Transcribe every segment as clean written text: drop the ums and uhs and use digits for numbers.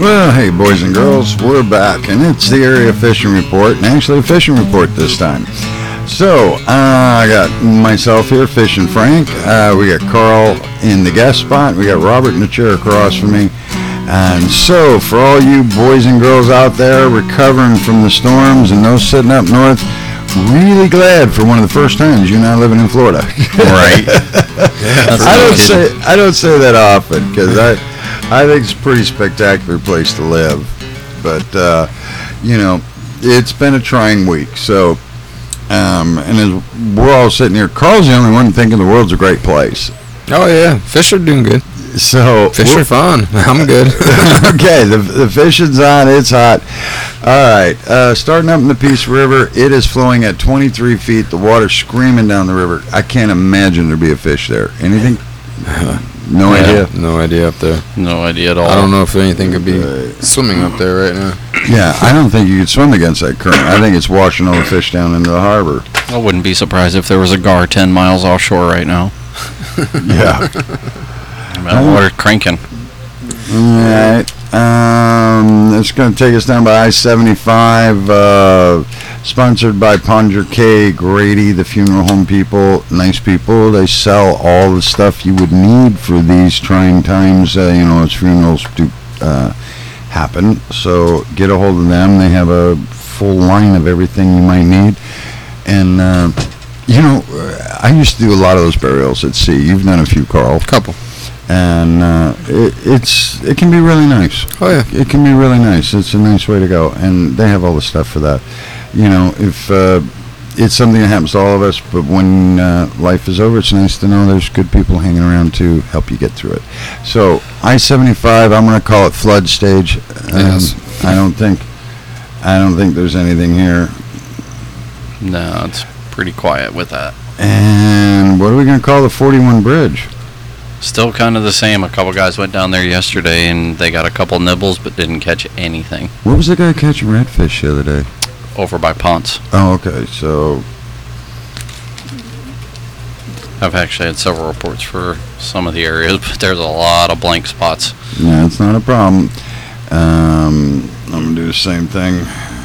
Well, hey, boys and girls, we're back, and it's the Area Fishing Report, and actually a fishing report this time. So, I got myself here, Fishing Frank. We got Carl in the guest spot. We got Robert in the chair across from me. And so, for all you boys and girls out there recovering from the storms and those sitting up north, really glad for one of the first times you're not living in Florida. Right. I don't say that often, because I think it's a pretty spectacular place to live. But, it's been a trying week. So, and as we're all sitting here, Carl's the only one thinking the world's a great place. Oh, yeah. Fish are doing good. So fish are fun. I'm good. Okay, the fishing's on. It's hot. All right, starting up in the Peace River, it is flowing at 23 feet. The water's screaming down the river. I can't imagine there'd be a fish there. Anything? No idea. No idea up there. No idea at all. I don't know if anything could be swimming up there right now. Yeah, I don't think you could swim against that current. I think it's washing all the fish down into the harbor. I wouldn't be surprised if there was a gar 10 miles offshore right now. Yeah. Water cranking. All right. It's going to take us down by I-75. Sponsored by Ponder K. Grady, the funeral home people. Nice people. They sell all the stuff you would need for these trying times. As funerals do happen. So get a hold of them. They have a full line of everything you might need. And, I used to do a lot of those burials at sea. You've done a few, Carl. Couple. And it can be really nice. Oh, yeah. It can be really nice. It's a nice way to go. And they have all the stuff for that. If it's something that happens to all of us, but when life is over, it's nice to know there's good people hanging around to help you get through it. So, I-75, I'm going to call it flood stage. Yes. I don't think there's anything here. No, it's pretty quiet with that. And what are we going to call the 41 bridge? Still kind of the same. A couple guys went down there yesterday and they got a couple nibbles but didn't catch anything. What was the guy catching redfish the other day? Over by Ponce. Oh, okay. So I've actually had several reports for some of the areas, but there's a lot of blank spots. yeah, it's not a problem. I'm gonna do the same thing.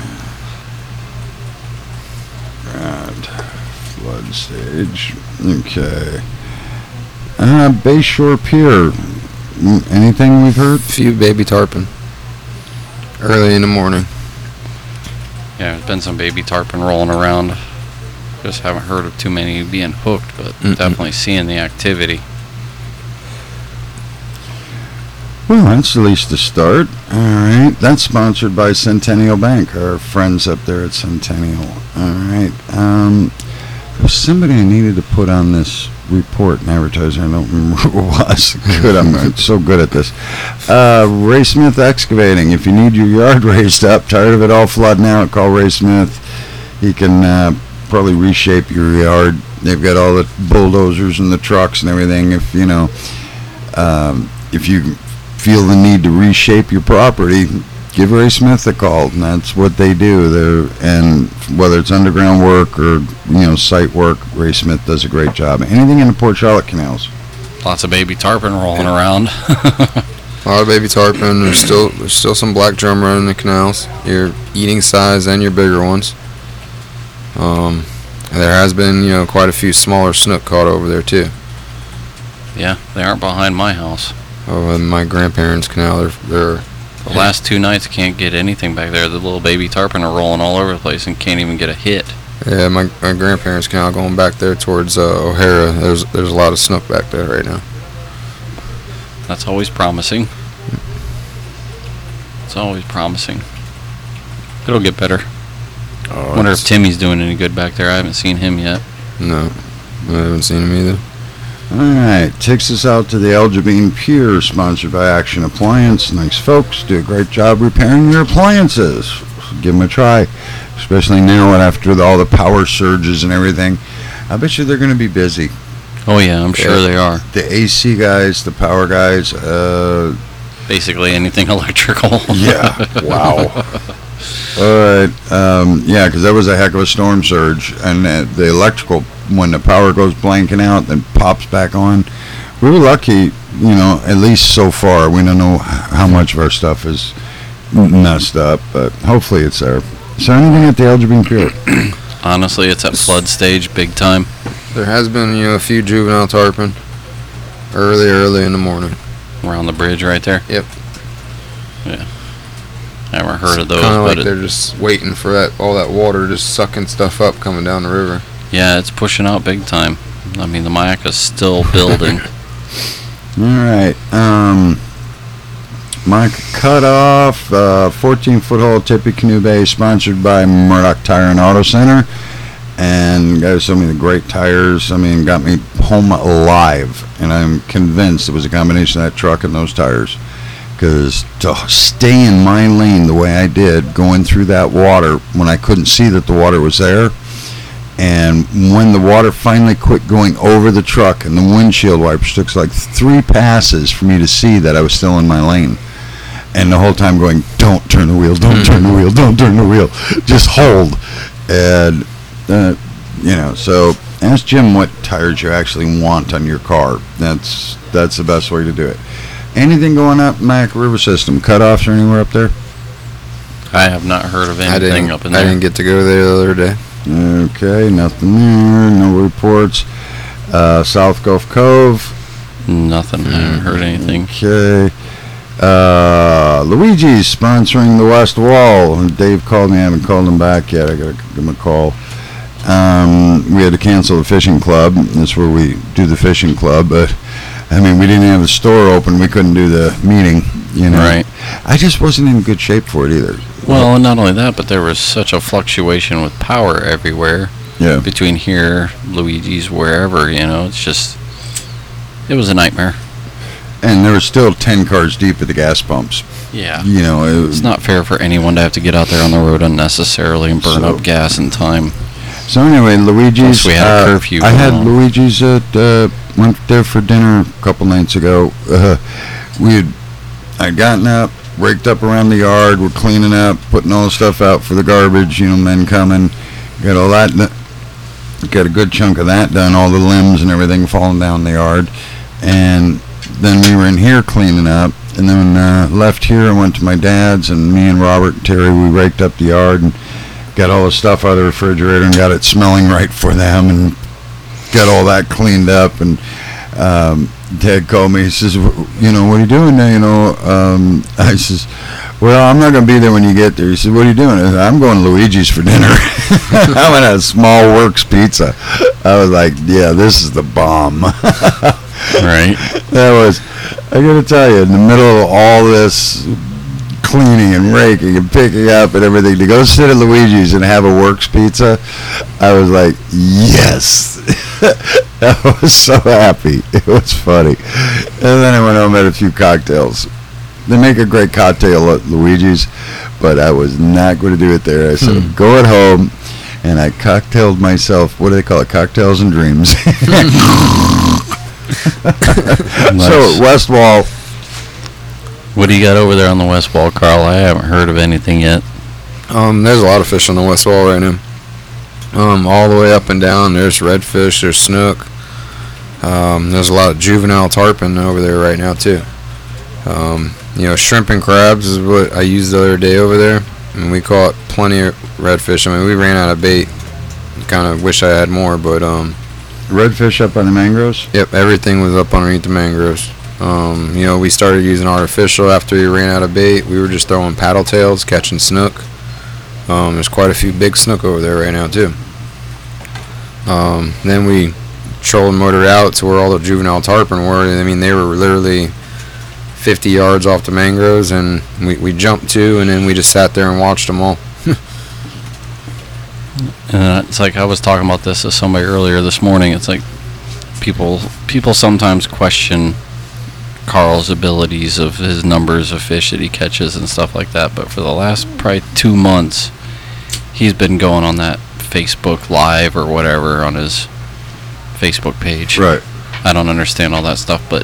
Right. Flood stage. Okay. Bayshore Pier. Anything we've heard? Few baby tarpon. Early in the morning. Yeah, there's been some baby tarpon rolling around. Just haven't heard of too many being hooked, but definitely seeing the activity. Well, that's at least a start. All right. That's sponsored by Centennial Bank, our friends up there at Centennial. All right. There's somebody I needed to put on this report and advertising. I don't remember who it was. Good. I'm so good at this. Ray Smith Excavating. If you need your yard raised up, tired of it all flooding out, call Ray Smith. He can probably reshape your yard. They've got all the bulldozers and the trucks and everything. If you feel the need to reshape your property, give Ray Smith a call. And that's what they do. And whether it's underground work or site work, Ray Smith does a great job. Anything in the Port Charlotte canals. Lots of baby tarpon rolling around. A lot of baby tarpon. There's still some black drum running the canals. Your eating size and your bigger ones. There has been quite a few smaller snook caught over there too. Yeah, they aren't behind my house. Oh, in my grandparents' canal, they're The last 2 nights can't get anything back there. The little baby tarpon are rolling all over the place and can't even get a hit. Yeah, my grandparents' canal going back there towards O'Hara. There's a lot of snook back there right now. That's always promising. It's always promising. It'll get better. Oh, Wonder if Timmy's doing any good back there. I haven't seen him yet. No, I haven't seen him either. All right, takes us out to the Eljabine Pier, sponsored by Action Appliance. Nice folks, do a great job repairing your appliances. Give them a try, especially now after all the power surges and everything. I bet you they're going to be busy. Oh yeah, I'm sure they are. The AC guys, the power guys. Basically anything electrical. Yeah, wow. All right, yeah, because that was a heck of a storm surge, and the electrical, when the power goes blanking out, then pops back on. We were lucky, at least so far. We don't know how much of our stuff is messed up, but hopefully it's there. Is there anything at the Elder being Pier? Honestly, it's at flood stage, big time. There has been, a few juvenile tarpon early in the morning. Around the bridge right there. Yep. Yeah. I haven't heard of those, Kind of but like they're just waiting for all that water, just sucking stuff up coming down the river. yeah, it's pushing out big time. I mean, the Mayaca's still building. All right. Mike Cutoff, 14-foot hole Tippy Canoe Bay, sponsored by Murdoch Tire and Auto Center. And guys showed me the great tires. I mean, got me home alive. And I'm convinced it was a combination of that truck and those tires. Because to stay in my lane the way I did, going through that water when I couldn't see that the water was there, and when the water finally quit going over the truck and the windshield wipers took like 3 passes for me to see that I was still in my lane. And the whole time going, don't turn the wheel, don't turn the wheel, don't turn the wheel. Just hold. And, so ask Jim what tires you actually want on your car. That's the best way to do it. Anything going up Mac River system? Cutoffs or anywhere up there? I have not heard of anything up in there. I didn't get to go there the other day. Okay, nothing there. No reports. South Gulf Cove. Nothing. I haven't heard anything. Okay. Luigi's sponsoring the West Wall. Dave called me. I haven't called him back yet. I got to give him a call. We had to cancel the fishing club. That's where we do the fishing club. But, I mean, we didn't have the store open. We couldn't do the meeting, Right. I just wasn't in good shape for it either. Well, and not only that, but there was such a fluctuation with power everywhere. Yeah. Between here, Luigi's, wherever, it's just, it was a nightmare. And there were still 10 cars deep at the gas pumps. Yeah. It's It's not fair for anyone to have to get out there on the road unnecessarily and burn up gas and time. So anyway, Luigi's. Plus we had a curfew I had going on. Luigi's went there for dinner a couple nights ago. I'd gotten up, raked up around the yard. We're cleaning up, putting all the stuff out for the garbage. Men coming. Got all that. Got a good chunk of that done. All the limbs and everything falling down the yard, and then we were in here cleaning up, and then left here and went to my dad's, and me and Robert and Terry, we raked up the yard and got all the stuff out of the refrigerator and got it smelling right for them and got all that cleaned up. And Dad called me. He says, what are you doing now? I says, well, I'm not going to be there when you get there. He said, what are you doing? I said, I'm going to Luigi's for dinner. I went to a Small Works Pizza. I was like, yeah, this is the bomb. Right. That was, I got to tell you, in the middle of all this cleaning and raking and picking up and everything, to go sit at Luigi's and have a Works Pizza, I was like, yes. I was so happy. It was funny. And then I went home and had a few cocktails. They make a great cocktail at Luigi's, but I was not going to do it there. I said, go at home, and I cocktailed myself. What do they call it? Cocktails and dreams. So, West Wall. What do you got over there on the West Wall, Carl? I haven't heard of anything yet. There's a lot of fish on the West Wall right now. All the way up and down. There's redfish, there's snook. There's a lot of juvenile tarpon over there right now too. Shrimp and crabs is what I used the other day over there, and we caught plenty of redfish. I mean, we ran out of bait. Kind of wish I had more, but Redfish up on the mangroves? Yep, everything was up underneath the mangroves. We started using artificial after we ran out of bait. We were just throwing paddle tails, catching snook. There's quite a few big snook over there right now too. Then we troll and motored out to where all the juvenile tarpon were. I mean, they were literally 50 yards off the mangroves, and we jumped to, and then we just sat there and watched them all. And it's like I was talking about this to somebody earlier this morning. It's like people sometimes question Carl's abilities of his numbers of fish that he catches and stuff like that. But for the last probably 2 months, he's been going on that Facebook Live or whatever on his Facebook page. Right. I don't understand all that stuff, but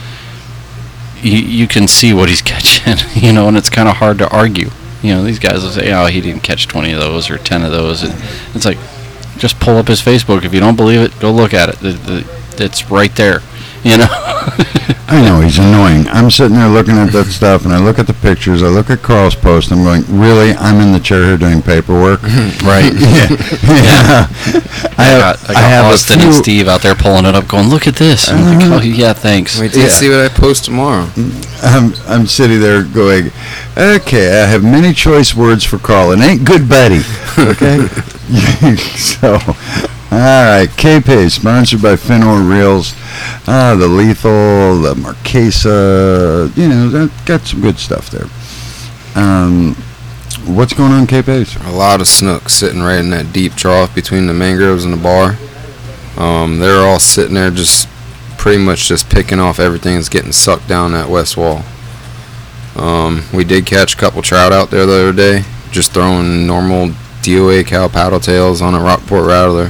you can see what he's catching, and it's kind of hard to argue. These guys will say, oh, he didn't catch 20 of those or 10 of those. And it's like, just pull up his Facebook. If you don't believe it, go look at it. It's right there. You know. I know, he's annoying. I'm sitting there looking at that stuff, and I look at the pictures, I look at Carl's post, I'm going, really? I'm in the chair here doing paperwork? Right. Yeah. I got have a Austin and few- Steve out there pulling it up, going, "Look at this." I'm like, "Oh yeah, thanks." Wait till you see what I post tomorrow. I'm sitting there going, okay, I have many choice words for Carl. It ain't good buddy, okay? So, all right, K-Pay, sponsored by Finor Reels. The Lethal, the Marquesa, got some good stuff there. What's going on, K-Pay? A lot of snook sitting right in that deep trough between the mangroves and the bar. They're all sitting there just pretty much just picking off everything that's getting sucked down that west wall. We did catch a couple trout out there the other day, just throwing normal DOA cow paddle tails on a Rockport Rattler.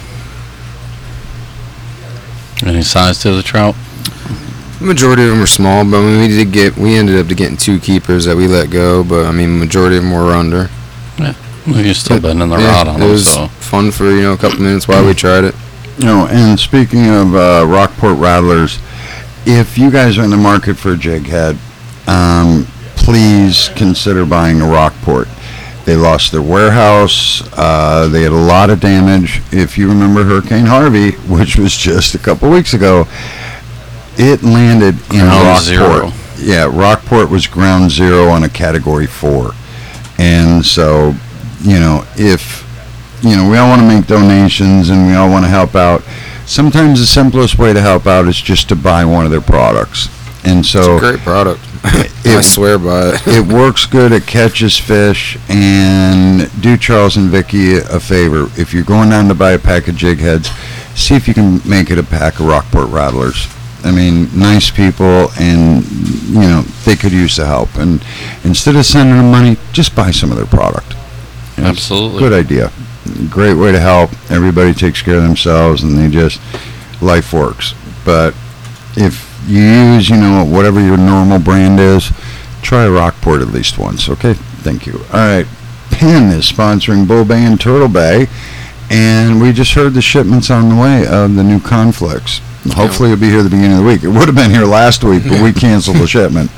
Any size to the trout? The majority of them are small, but I mean, we ended up getting 2 keepers that we let go, but I mean, majority of them were under. Well, you're still bending the rod on it them, was so. fun for a couple minutes while we tried it. And speaking of Rockport Rattlers, if you guys are in the market for a jig head, please consider buying a Rockport. They lost their warehouse. They had a lot of damage. If you remember Hurricane Harvey, which was just a couple weeks ago, it landed in Ground Rockport. zero. Yeah, Rockport was ground zero on a Category 4. And so, if, we all want to make donations and we all want to help out, sometimes the simplest way to help out is just to buy one of their products. And so It's a great product. I swear by it. it works good. It catches fish. And do Charles and Vicky a favor. If you're going down to buy a pack of jig heads, see if you can make it a pack of Rockport Rattlers. I mean, nice people, and, they could use the help. And instead of sending them money, just buy some of their product. Absolutely. Good idea. Great way to help. Everybody takes care of themselves, and life works. But if you use, whatever your normal brand is, try Rockport at least once, okay? Thank you. All right. Penn is sponsoring Bull Bay and Turtle Bay, and we just heard the shipments on the way of the new conflicts. Hopefully it'll be here at the beginning of the week. It would have been here last week, but we canceled the shipment.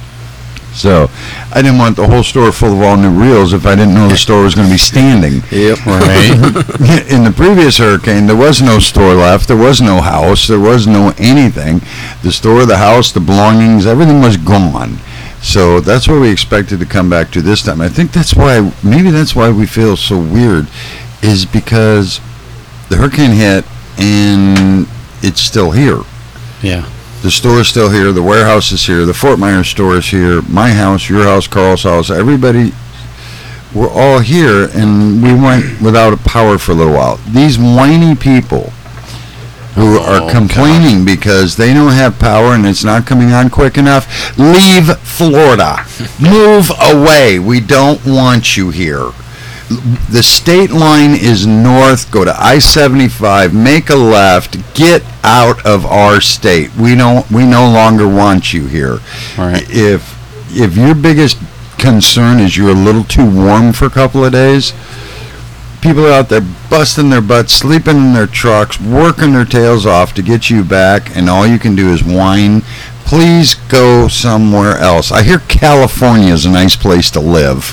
So I didn't want the whole store full of all new reels if I didn't know the store was going to be standing. Yep. Right. In the previous hurricane, there was no store left. There was no house. There was no anything. The store, the house, the belongings, everything was gone. So that's what we expected to come back to this time. I think maybe that's why we feel so weird, is because the hurricane hit and it's still here. Yeah. The store is still here. The warehouse is here. The Fort Myers store is here. My house, your house, Carl's house. Everybody, we're all here, and we went without a power for a little while. These whiny people who are complaining because they don't have power and it's not coming on quick enough, leave Florida. Move away. We don't want you here. The state line is north. Go to I-75. Make a left. Get out of our state. We no longer want you here. Right. If your biggest concern is you're a little too warm for a couple of days, people are out there busting their butts, sleeping in their trucks, working their tails off to get you back, and all you can do is whine. Please go somewhere else. I hear California is a nice place to live.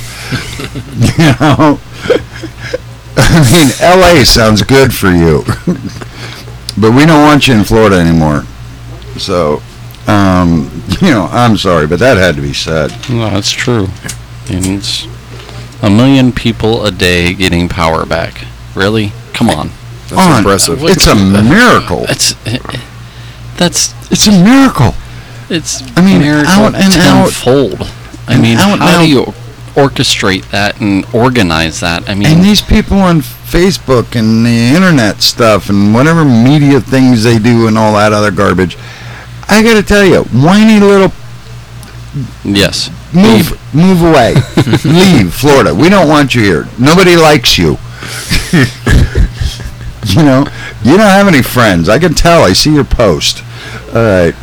I mean, LA sounds good for you. But we don't want you in Florida anymore. So, I'm sorry, but that had to be said. No, that's true. And it's 1 million people a day getting power back. Really? Come on. That's impressive. It's a miracle. It's a miracle. It's I mean, miracle out and out. tenfold. I And mean, out and how out. do you orchestrate that and organize that? I mean, And these people on Facebook and the internet stuff and whatever media things they do and all that other garbage, I got to tell you, whiny little yes. move away. Leave Florida. We don't want you here. Nobody likes you. You don't have any friends. I can tell. I see your post. All right.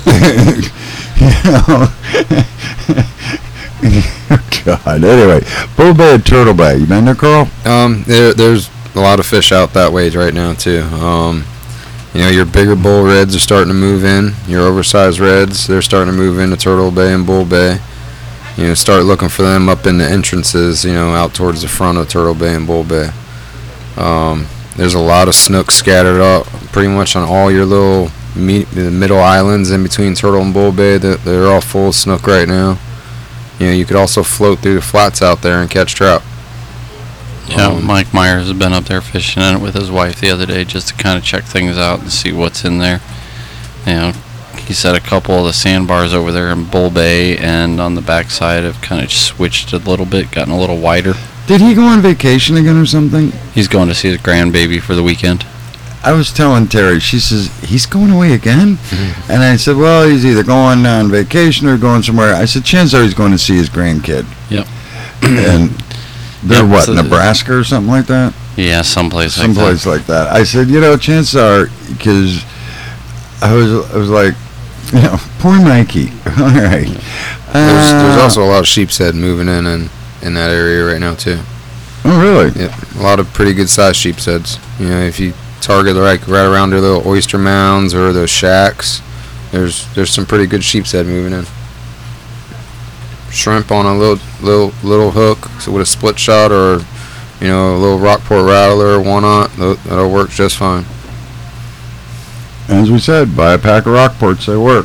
God. Anyway, Bull Bay and Turtle Bay. You been there, Carl? There's a lot of fish out that way right now too. You know, your bigger bull reds are starting to move in. Your oversized reds, they're starting to move into Turtle Bay and Bull Bay. You know, start looking for them up in the entrances, you know, out towards the front of Turtle Bay and Bull Bay. There's a lot of snook scattered up pretty much on all your little the middle islands in between Turtle and Bull Bay. They're all full of snook right now. You know, you could also float through the flats out there and catch trout. Yeah, Mike Myers has been up there fishing in it with his wife the other day just to kind of check things out and see what's in there. You know, he said a couple of the sandbars over there in Bull Bay and on the backside have kind of switched a little bit, gotten a little wider. Did he go on vacation again or something? He's going to see his grandbaby for the weekend. I was telling Terry, she says, he's going away again? Mm-hmm. And I said, well, he's either going on vacation or going somewhere. I said, chances are he's going to see his grandkid. Yep. And they're Yep, what, so Nebraska or something like that? Yeah, someplace like that. I said, you know, chances are, because I was like, you know, poor Mikey. All right. There's also a lot of sheepshead moving in that area right now too. Oh, really? Yep, a lot of pretty good sized sheepsheads. You know, if you target like right around their little oyster mounds or those shacks, there's some pretty good sheepshead moving in. Shrimp on a little hook, so with a split shot or, you know, a little Rockport rattler or one-aught, that'll work just fine. As we said, buy a pack of Rockports, they work.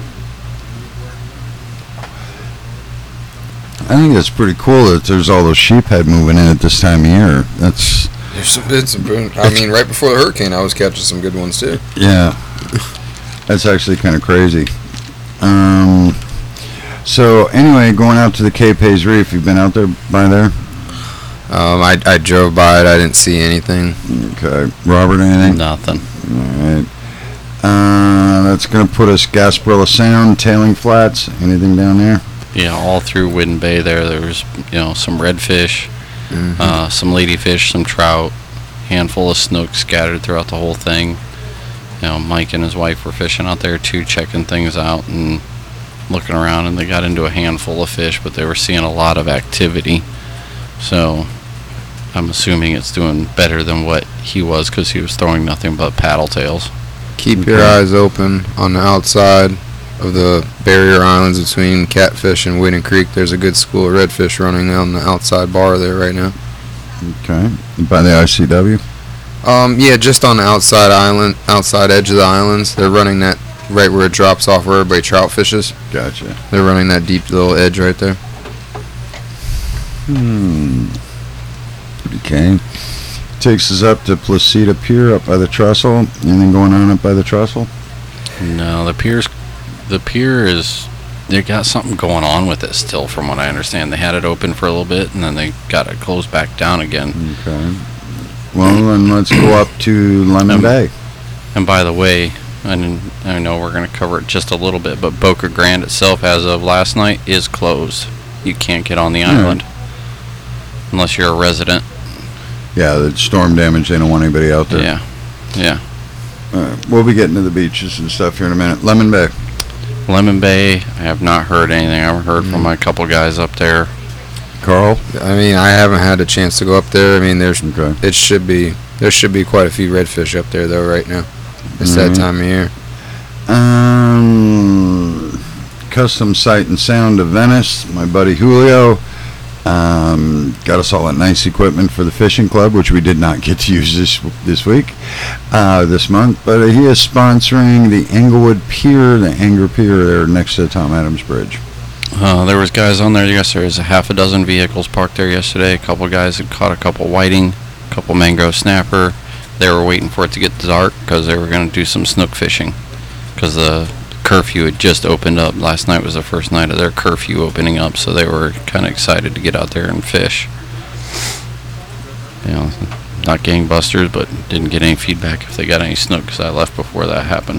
I think that's pretty cool that there's all those sheephead moving in at this time of year. There's some bits. I mean, right before the hurricane, I was catching some good ones too. Yeah, that's actually kind of crazy. So anyway, going out to the Cape Hayes Reef, you've been out there by there? I drove by it. I didn't see anything. Okay, Robert, anything? Nothing. All right. That's going to put us Gasparilla Sound, Tailing Flats. Anything down there? Yeah, all through Whidden Bay there was, you know, some redfish, some ladyfish, some trout, handful of snook scattered throughout the whole thing. You know, Mike and his wife were fishing out there too, checking things out and looking around, and they got into a handful of fish, but they were seeing a lot of activity. So I'm assuming it's doing better than what he was because he was throwing nothing but paddle tails. Keep your eyes open on the outside of the barrier islands between Catfish and Whidden Creek. There's a good school of redfish running on the outside bar there right now. Okay. By the ICW? Yeah, just on the outside edge of the islands. They're running that right where it drops off where everybody trout fishes. Gotcha. They're running that deep little edge right there. Okay. Takes us up to Placida Pier up by the trestle. Anything going on up by the trestle? No, the pier is, they got something going on with it still from what I understand. They had it open for a little bit and then they got it closed back down again. Okay. Well, then let's go up to Lemon Bay. And by the way, I know we're going to cover it just a little bit, but Boca Grande itself, as of last night, is closed. You can't get on the island unless you're a resident. Yeah, the storm damage, they don't want anybody out there. Yeah. We'll be getting to the beaches and stuff here in a minute. Lemon Bay. Lemon Bay, I have not heard anything. I haven't heard from a couple guys up there. Carl? I mean, I haven't had a chance to go up there. I mean, there should be quite a few redfish up there though right now. It's that time of year. Custom Sight and Sound of Venice, my buddy Julio, got us all that nice equipment for the fishing club, which we did not get to use this month, but he is sponsoring the Englewood Pier, the Anger Pier there next to the Tom Adams Bridge. There was guys on there yesterday. There was a half a dozen vehicles parked there yesterday. A couple guys had caught a couple whiting, a couple mangrove snapper. They were waiting for it to get dark because they were going to do some snook fishing because the curfew had just opened up. Last night was the first night of their curfew opening up, so they were kind of excited to get out there and fish. You know, not gangbusters, but didn't get any feedback if they got any snook because I left before that happened.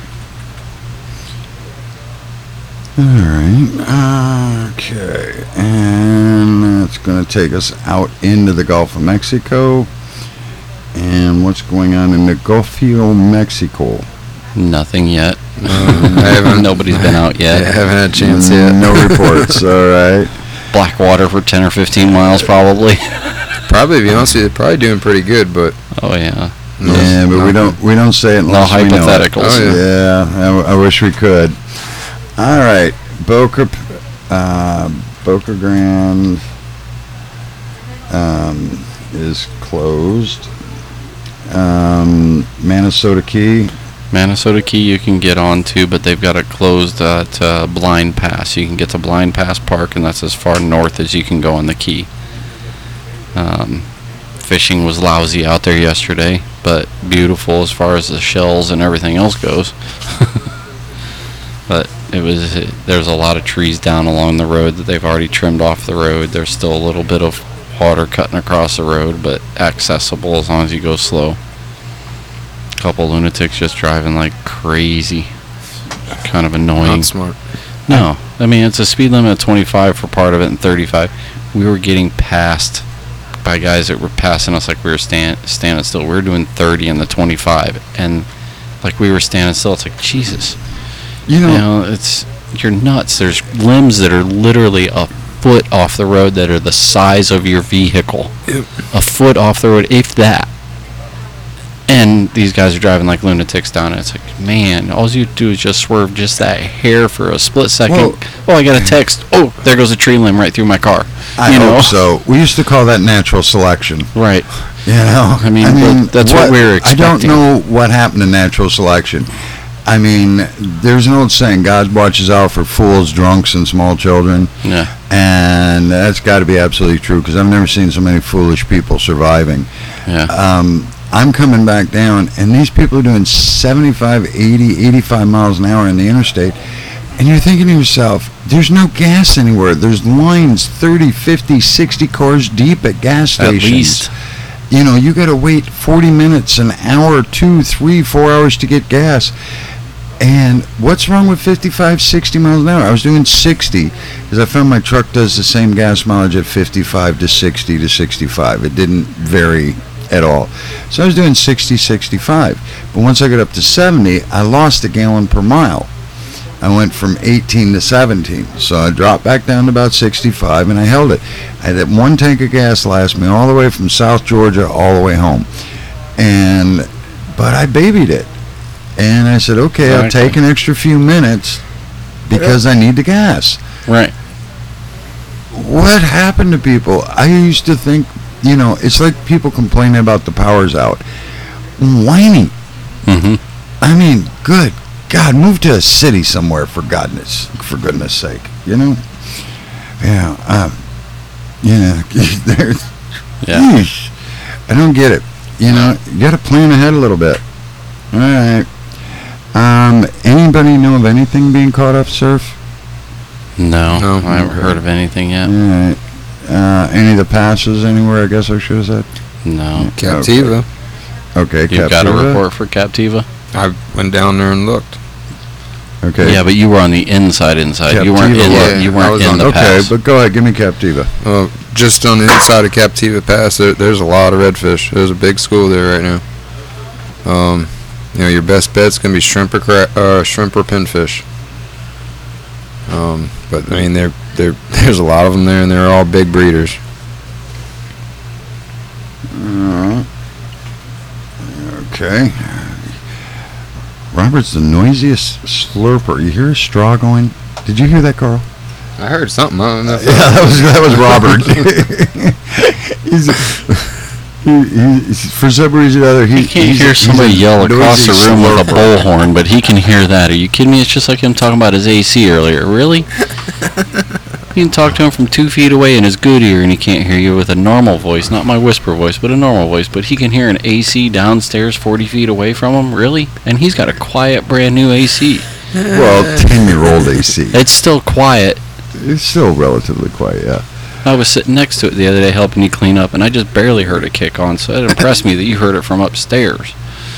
Alright, okay, and that's going to take us out into the Gulf of Mexico. And what's going on in the Golfo, Mexico? Nothing yet. Nobody's been out yet. I haven't had a chance yet. No reports, alright. Blackwater for 10 or 15 miles probably. Probably, to be honest with you, they're probably doing pretty good, but oh yeah, Yeah, but we don't say it No unless we know it. hypotheticals. Oh, Yeah, I wish we could. All right, Boca Grande is closed. Minnesota Key. Minnesota Key you can get on to, but they've got it closed at Blind Pass. You can get to Blind Pass Park, and that's as far north as you can go on the Key. Fishing was lousy out there yesterday, but beautiful as far as the shells and everything else goes. But there's a lot of trees down along the road that they've already trimmed off the road. There's still a little bit of water cutting across the road, but accessible as long as you go slow. A couple lunatics just driving like crazy. Kind of annoying. Not smart. No, I mean it's a speed limit of 25 for part of it and 35. We were getting passed by guys that were passing us like we were standing still. We were doing 30 in the 25, and like we were standing still. It's like Jesus, You know, you're nuts. There's limbs that are literally a foot off the road that are the size of your vehicle. Yep. A foot off the road, if that. And these guys are driving like lunatics down it. It's like, man, all you do is just swerve just that hair for a split second. Well- Oh, I got a text. Oh, there goes a tree limb right through my car. I hope so. We used to call that natural selection. Right. You know, I mean, but that's what we were expecting. I don't know what happened to natural selection. I mean, there's an old saying, God watches out for fools, drunks, and small children. Yeah. And that's got to be absolutely true, because I've never seen so many foolish people surviving. Yeah. I'm coming back down, and these people are doing 75, 80, 85 miles an hour in the interstate, and you're thinking to yourself, there's no gas anywhere. There's lines 30, 50, 60 cars deep at gas At stations. least. You know, you got to wait 40 minutes, an hour, 2, 3, 4 hours to get gas. And what's wrong with 55, 60 miles an hour? I was doing 60 because I found my truck does the same gas mileage at 55 to 60 to 65. It didn't vary at all. So I was doing 60, 65. But once I got up to 70, I lost a gallon per mile. I went from 18 to 17. So I dropped back down to about 65, and I held it. I had that one tank of gas last me all the way from South Georgia all the way home. But I babied it. And I said, okay, I'll Exactly. take an extra few minutes because I need the gas. Right. What happened to people? I used to think, you know, it's like people complaining about the power's out. Whining. Mm-hmm. I mean, good God, move to a city somewhere for goodness sake, you know? Yeah, there's, Yeah. Yeesh. I don't get it. You know, you got to plan ahead a little bit. All right. Anybody know of anything being caught up surf? No, No. I haven't heard of anything yet. All right. Any of the passes anywhere, I guess I should have said? No. Captiva. Okay, You've got a Captiva? report for Captiva? I went down there and looked. Okay. Yeah, but you were on the inside. You weren't Captiva, in. yeah, You I weren't was in on the Okay, pass. but go ahead, give me Captiva. Just on the inside of Captiva Pass, there's a lot of redfish. There's a big school there right now. You know, your best bet's gonna be shrimp or pinfish. But I mean, there's a lot of them there, and they're all big breeders. Okay. Robert's the noisiest slurper. You hear a straw going? Did you hear that, Carl? I heard something. I don't know. Yeah, that was Robert. he's for some reason or other, You can't he's hear a somebody yell across the noisy room with a slurper. bullhorn, but he can hear that. Are you kidding me? It's just like him talking about his AC earlier. Really? You can talk to him from 2 feet away in his good ear, and he can't hear you with a normal voice. Not my whisper voice, but a normal voice. But he can hear an AC downstairs 40 feet away from him? Really? And he's got a quiet, brand new AC. Well, 10-year-old AC. It's still quiet. It's still relatively quiet, yeah. I was sitting next to it the other day helping you clean up, and I just barely heard it kick on, so it impressed me that you heard it from upstairs.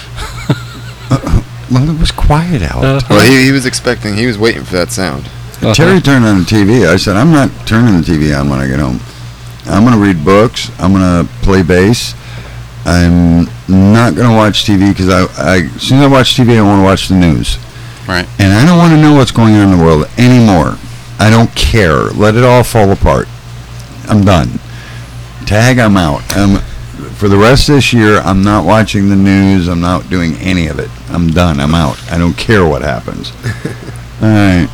Well, it was quiet out. Well, he was waiting for that sound. Terry turned on the TV. I said, I'm not turning the TV on when I get home. I'm going to read books. I'm going to play bass. I'm not going to watch TV because as soon as I watch TV, I want to watch the news. Right. And I don't want to know what's going on in the world anymore. I don't care. Let it all fall apart. I'm done. Tag, I'm out. For the rest of this year, I'm not watching the news. I'm not doing any of it. I'm done. I'm out. I don't care what happens. All right.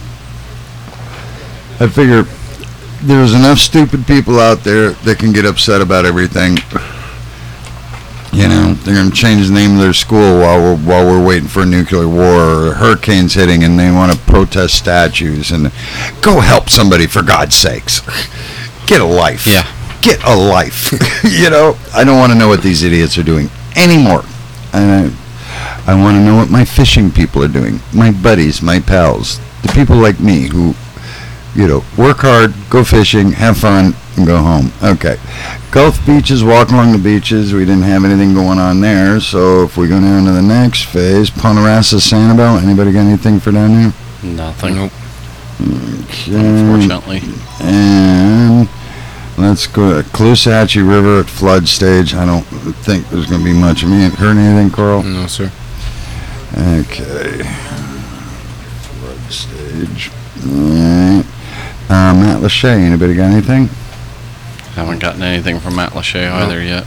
I figure there's enough stupid people out there that can get upset about everything. You know, they're going to change the name of their school while we're waiting for a nuclear war or hurricanes hitting, and they want to protest statues. And go help somebody, for God's sakes. Get a life. Yeah. Get a life. You know, I don't want to know what these idiots are doing anymore. And I want to know what my fishing people are doing. My buddies, my pals, the people like me who, you know, work hard, go fishing, have fun, and go home. Okay. Gulf beaches, walk along the beaches. We didn't have anything going on there. So if we go down to the next phase, Ponderosa, Sanibel, anybody got anything for down there? Nothing. Nope. Okay. Unfortunately. And let's go to Caloosahatchee River at flood stage. I don't think there's going to be much. Have you heard anything, Carl? No, sir. Okay. Flood stage. Alright. Matt Lachey, anybody got anything? Haven't gotten anything from Matt Lachey either yet.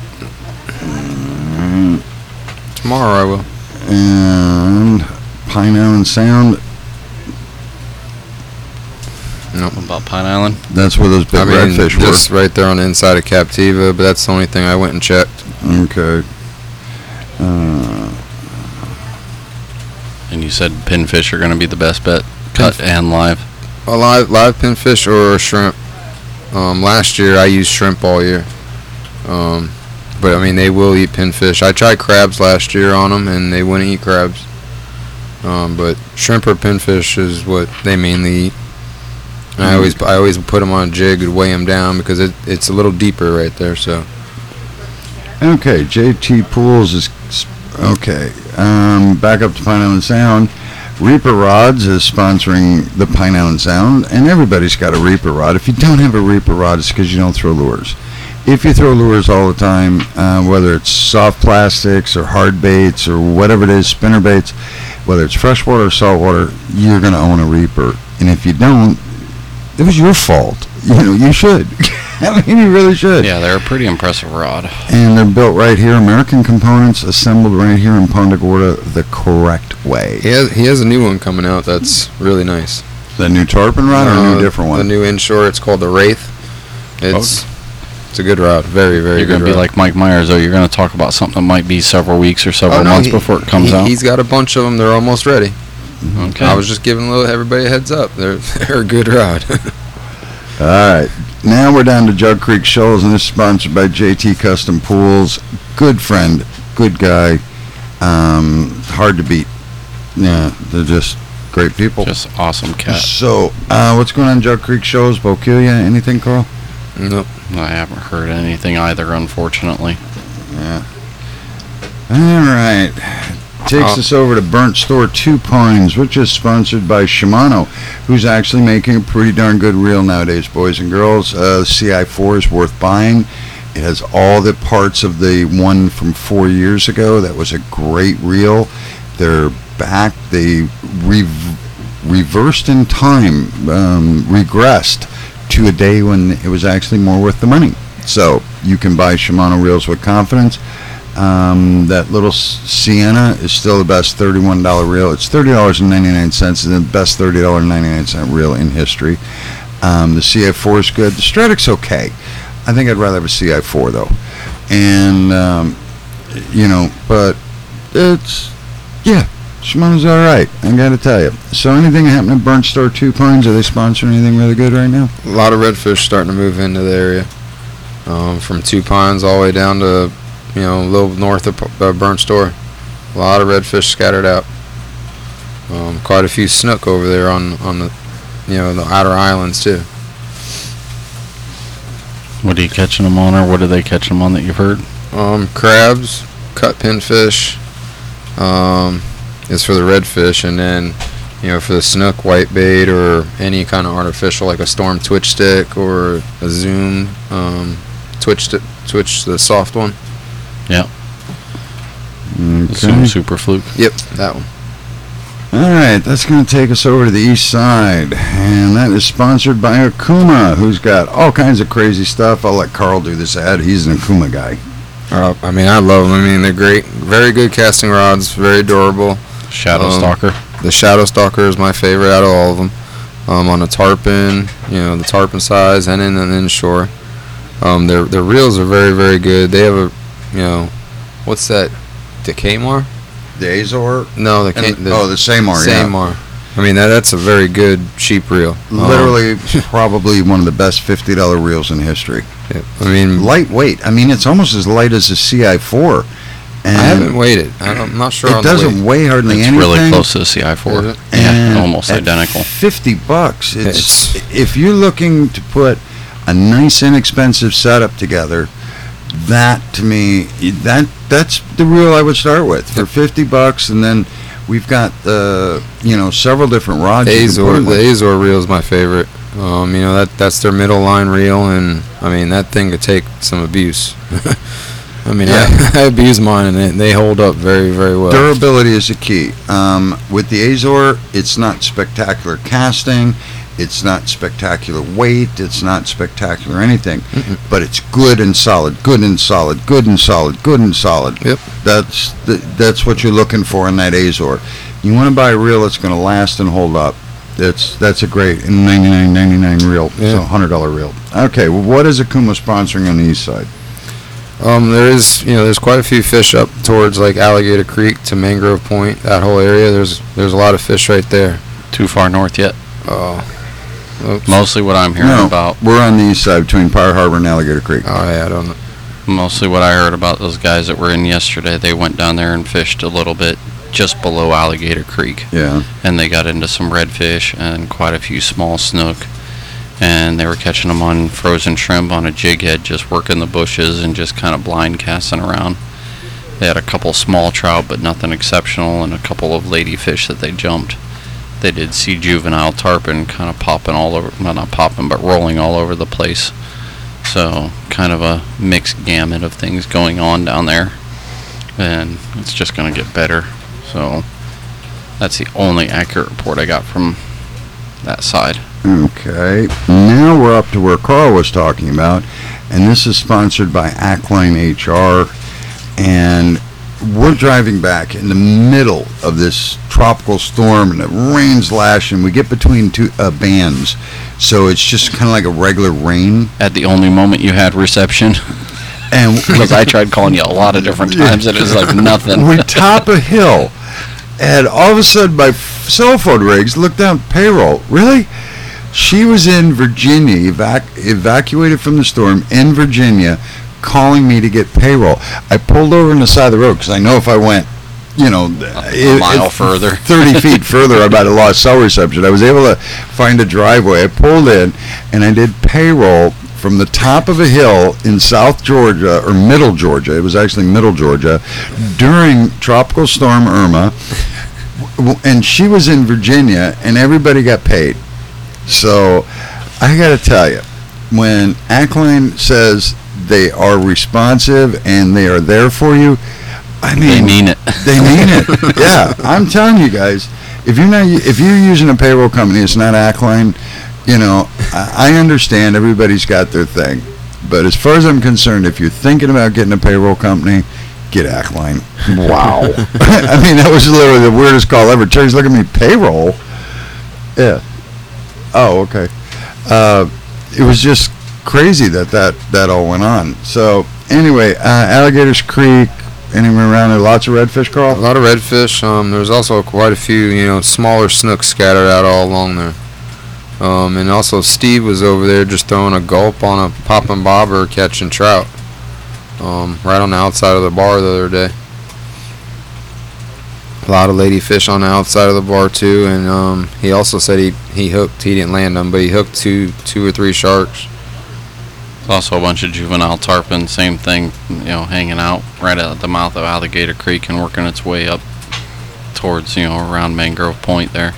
Tomorrow I will. And Pine Island Sound, Nope. What about Pine Island? that's where those big I mean, redfish were. just right there on the inside of Captiva, but that's the only thing I went and checked. Okay. And you said pinfish are going to be the best bet, cut and live. A live pinfish or shrimp. Last year I used shrimp all year. But I mean, they will eat pinfish. I tried crabs last year on them, and they wouldn't eat crabs. But shrimp or pinfish is what they mainly eat. And I always put them on a jig and weigh them down because it's a little deeper right there. So Okay, JT Pools is okay. Back up to Pine Island Sound. Reaper Rods is sponsoring the Pine Island Sound, and everybody's got a Reaper Rod. If you don't have a Reaper Rod, it's because you don't throw lures. If you throw lures all the time, whether it's soft plastics or hard baits or whatever it is, spinner baits, whether it's freshwater or saltwater, you're going to own a Reaper. And if you don't, it was your fault. You know, you should. I mean, you really should. Yeah, they're a pretty impressive rod. And they're built right here, American components, assembled right here in Punta Gorda the correct way. he has a new one coming out that's really nice. The new tarpon rod or a new different one? The new inshore. It's called the Wraith. It's a good rod. Very, very You're good going to be rod. like Mike Myers, though. You're going to talk about something that might be several weeks or several Oh, no, months before it comes out. He's got a bunch of them. They're almost ready. Okay. I was just giving everybody a heads up. They're a good rod. All right. Now we're down to Jug Creek Shoals, and this is sponsored by JT Custom Pools. Good friend, good guy, hard to beat. Yeah, they're just great people. Just awesome cat. So, what's going on, Jug Creek Shoals, Bokeelia? Anything, Carl? Nope. I haven't heard anything either, unfortunately. Yeah. All right. Takes us over to Burnt Store 2 Pines, which is sponsored by Shimano, who's actually making a pretty darn good reel nowadays, boys and girls. CI4 is worth buying. It has all the parts of the one from 4 years ago. That was a great reel. They're back. They reversed in time, regressed to a day when it was actually more worth the money. So you can buy Shimano reels with confidence. That little Sienna is still the best $31 reel. It's $30.99. It's the best $30.99 reel in history. The CI4 is good. The Stratic's okay. I think I'd rather have a CI4 though. And but it's Shimano's all right. I got to tell you. So anything happening at Burnt Store 2 Pines? Are they sponsoring anything really good right now? A lot of redfish starting to move into the area. From Two Pines all the way down to a little north of Burnt Store. A lot of redfish scattered out. Quite a few snook over there on the the outer islands too. What are you catching them on, or what are they catching them on that you've heard? Crabs, cut pinfish, is for the redfish, and then for the snook, whitebait or any kind of artificial like a storm twitch stick or a zoom twitch, the soft one. Yeah. Okay. Zoom Super Fluke. Yep, that one. All right, that's going to take us over to the east side, and that is sponsored by Akuma, who's got all kinds of crazy stuff. I'll let Carl do this ad. He's an Akuma guy. I mean, I love them. I mean, they're great. Very good casting rods. Very durable. Shadow Stalker. The Shadow Stalker is my favorite out of all of them. On a tarpon, the tarpon size and in an inshore. Their reels are very, very good. They have what's that? The Kmart? The Azor? No, the Samar. Samar. Yeah. I mean, that's a very good cheap reel. Literally, probably one of the best $50 reels in history. Yeah, I mean, lightweight. I mean, it's almost as light as a CI4. And I haven't weighed it. I'm not sure. It doesn't weigh hardly it's anything. It's really close to the CI4. Yeah, almost identical. $50. It's if you're looking to put a nice, inexpensive setup together. That to me, that's the reel I would start with for $50, and then we've got several different rods. The Azor reel is my favorite. That's their middle line reel, and I mean that thing could take some abuse. I mean, I abuse mine, and they hold up very, very well. Durability is the key. With the Azor, it's not spectacular casting. It's not spectacular weight. It's not spectacular anything. But it's good and solid, good and solid, good and solid, good and solid. Yep. That's what you're looking for in that Azor. You want to buy a reel that's going to last and hold up. That's a great $99.99 reel. Yeah. So $100 reel. Okay, well, what is Okuma sponsoring on the east side? There's quite a few fish up towards like Alligator Creek to Mangrove Point. That whole area, there's a lot of fish right there. Too far north yet? Oops. Mostly what I'm hearing about. We're on the east side between Powder Harbor and Alligator Creek. Oh yeah, I don't know. Mostly what I heard about those guys that were in yesterday, they went down there and fished a little bit just below Alligator Creek. Yeah. And they got into some redfish and quite a few small snook. And they were catching them on frozen shrimp on a jig head, just working the bushes and just kind of blind casting around. They had a couple small trout, but nothing exceptional, and a couple of ladyfish that they jumped. They did see juvenile tarpon kind of popping all over, well, not popping, but rolling all over the place. So kind of a mixed gamut of things going on down there. And it's just going to get better. So that's the only accurate report I got from that side. Okay. Now we're up to where Carl was talking about. And this is sponsored by Ackline HR. And we're driving back in the middle of this tropical storm, and the rain's lashing. We get between two bands, so it's just kind of like a regular rain. At the only moment you had reception, and because I tried calling you a lot of different times, and it was like nothing. We top a hill, and all of a sudden my cell phone rings. Look down, payroll. Really? She was in Virginia, evacuated from the storm in Virginia, calling me to get payroll. I pulled over on the side of the road because I know if I went, a mile further, 30 feet further, I might have lost cell reception. I was able to find a driveway. I pulled in, and I did payroll from the top of a hill in South Georgia, or Middle Georgia. It was actually Middle Georgia, during Tropical Storm Irma, and she was in Virginia, and everybody got paid. So I got to tell you, when Ackline says they are responsive and they are there for you, I mean, they mean it. They mean it. Yeah, I'm telling you guys, if you're using a payroll company, it's not Ackline. I understand everybody's got their thing, but as far as I'm concerned, if you're thinking about getting a payroll company, get Ackline. Wow. I mean, that was literally the weirdest call ever. Terry's looking at me, payroll. Yeah. Oh, okay. It was just crazy that all went on. So anyway, Alligators Creek, anywhere around there, lots of redfish, Carl? A lot of redfish. There's also quite a few, smaller snooks scattered out all along there. And also Steve was over there just throwing a gulp on a popping bobber catching trout. Right on the outside of the bar the other day. A lot of ladyfish on the outside of the bar too, and he also said he hooked. He didn't land them, but he hooked two or three sharks. There's also a bunch of juvenile tarpon, same thing, hanging out right at the mouth of Alligator Creek and working its way up towards, around Mangrove Point there.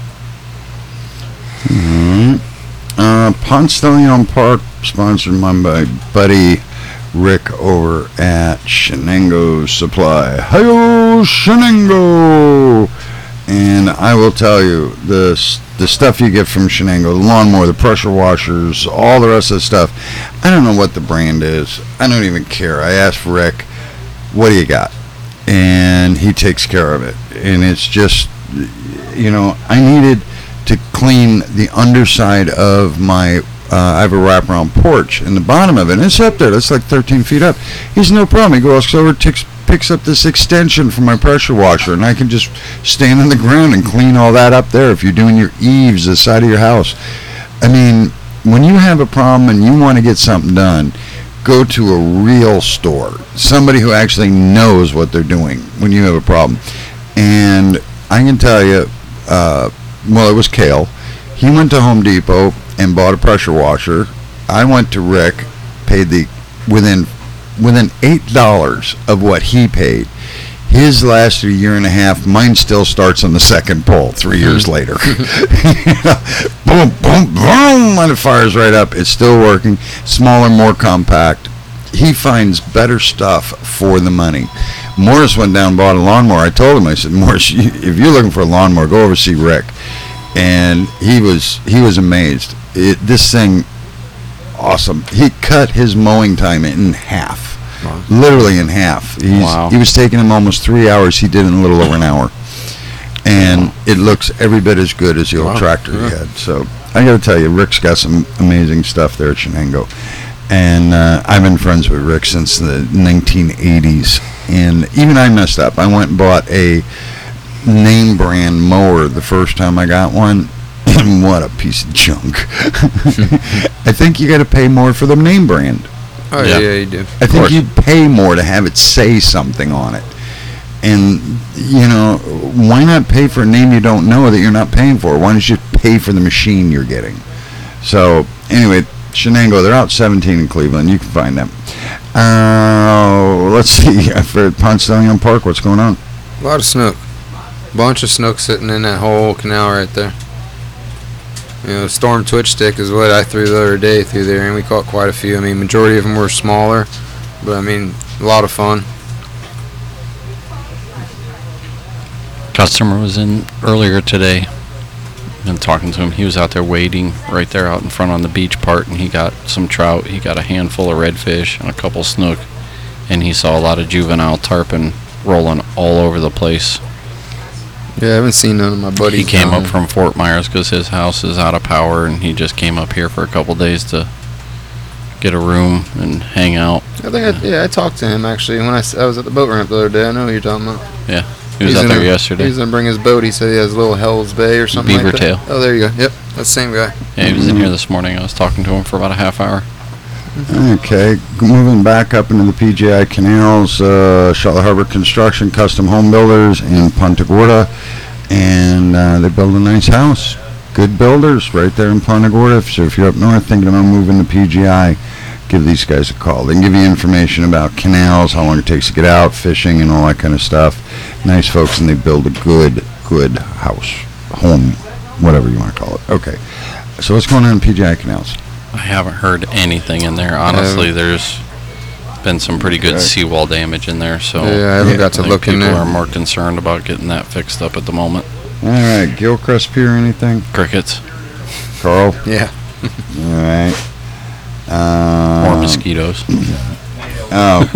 Ponce de Leon Park, sponsored by my buddy Rick over at Shenango Supply. Hi-yo, Shenango! And I will tell you, the stuff you get from Shenango, the lawnmower, the pressure washers, all the rest of the stuff, I don't know what the brand is. I don't even care. I asked Rick, what do you got? And he takes care of it. And it's just, I needed to clean the underside of my, I have a wraparound porch, and the bottom of it, and it's up there, that's like 13 feet up. He's no problem. He goes over, picks up this extension from my pressure washer, and I can just stand on the ground and clean all that up there if you're doing your eaves, the side of your house. I mean, when you have a problem and you want to get something done, go to a real store, somebody who actually knows what they're doing when you have a problem. And I can tell you, it was Cale. He went to Home Depot and bought a pressure washer. I went to Rick, paid within $8 of what he paid. His lasted a year and a half. Mine still starts on the second pull 3 years later. Boom, boom, boom, and it fires right up. It's still working. Smaller, more compact. He finds better stuff for the money. Morris went down and bought a lawnmower. I told him, I said, Morris, if you're looking for a lawnmower, go over see Rick. And he was amazed. This thing, awesome. He cut his mowing time in half. Wow. Literally in half. Wow. He was taking him almost 3 hours. He did it in a little over an hour. And it looks every bit as good as the old tractor he had. So I got to tell you, Rick's got some amazing stuff there at Shenango. And I've been friends with Rick since the 1980s. And even I messed up. I went and bought a name brand mower the first time I got one. And what a piece of junk. I think you got to pay more for the name brand. Oh, yeah, you do. I think you pay more to have it say something on it. And, why not pay for a name you don't know that you're not paying for? Why don't you pay for the machine you're getting? So, anyway, Shenango, they're out 17 in Cleveland. You can find them. Let's see. For Ponce de Leon Park, what's going on? A lot of snook. Bunch of snook sitting in that whole canal right there. Storm twitch stick is what I threw the other day through there, and we caught quite a few. I mean, majority of them were smaller, but I mean, a lot of fun. Customer was in earlier today. Been talking to him. He was out there waiting right there out in front on the beach part, and he got some trout. He got a handful of redfish and a couple snook, and he saw a lot of juvenile tarpon rolling all over the place. Yeah, I haven't seen none of my buddies. He came down up from Fort Myers because his house is out of power, and he just came up here for a couple days to get a room and hang out. I talked to him actually when I was at the boat ramp the other day. I know who you're talking about. Yeah, he was out there yesterday. He's gonna bring his boat. He said he has a little Hell's Bay or something Beaver like tail. that. Oh, there you go. Yep, that's the same guy. Yeah, he was in here this morning. I was talking to him for about a half hour. Okay, moving back up into the PGI canals, Charlotte Harbor Construction, Custom Home Builders in Punta Gorda, and they build a nice house. Good builders right there in Punta Gorda. So if you're up north thinking about moving to PGI, give these guys a call. They can give you information about canals, how long it takes to get out, fishing, and all that kind of stuff. Nice folks, and they build a good house, home, whatever you want to call it. Okay, so what's going on in PGI canals? I haven't heard anything in there. Honestly, there's been some pretty good seawall damage in there, so Yeah, I haven't got to think look in people there. are more concerned about getting that fixed up at the moment. All right, Gilchrist Pier, anything? Crickets Carl? Yeah. All right. or mosquitoes. Oh,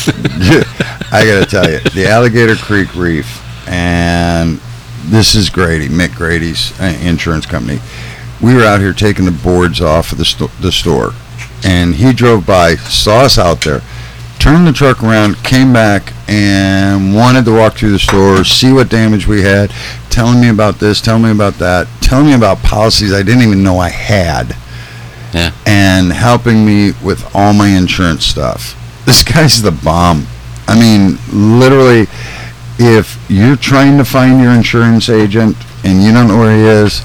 I got to tell you, the Alligator Creek Reef, and this is Grady, Mick Grady's insurance company. We were out here taking the boards off of the store, and he drove by, saw us out there, turned the truck around, came back, and wanted to walk through the store, see what damage we had, telling me about this, telling me about that, telling me about policies I didn't even know I had. Yeah. And helping me with all my insurance stuff. This guy's the bomb. I mean, literally, if you're trying to find your insurance agent and you don't know where he is,